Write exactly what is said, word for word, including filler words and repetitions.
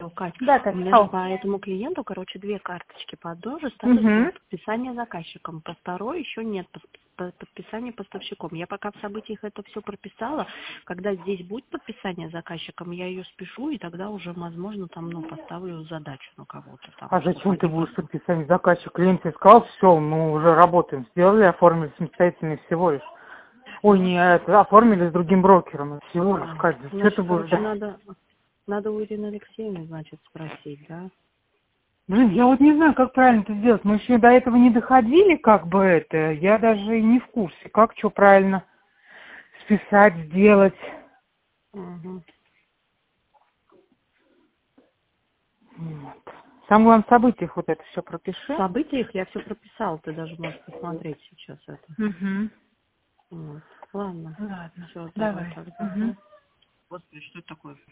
Алло, Кать, Да, у так. меня же Ау. по этому клиенту, короче, две карточки. По одной же статус Угу. подписания заказчиком, по второй еще нет пос- по- подписания поставщиком. Я пока в событиях это все прописала. Когда здесь будет подписание заказчиком, я ее спешу, и тогда уже, возможно, там, ну, поставлю задачу на кого-то там. А чтоб зачем ты они будешь просто- подписать заказчик? Клиент тебе сказал, все, мы уже работаем. Сделали, оформили самостоятельно всего лишь. Ой, не это, оформили с другим брокером. Всего лишь, А, Катя, что значит, ты будешь? короче, надо, надо у Ирины Алексеевны, значит, спросить, да? Блин, я вот не знаю, как правильно это сделать. Мы еще до этого не доходили, как бы это. Я даже и не в курсе, как что правильно списать, сделать. Угу. Вот. Самое главное, в событиях вот это все пропиши. В событиях я все прописала, ты даже можешь посмотреть сейчас это. Угу. Вот. Ладно, Ладно, все, давай давай. тогда. Угу. Господи, что это такое?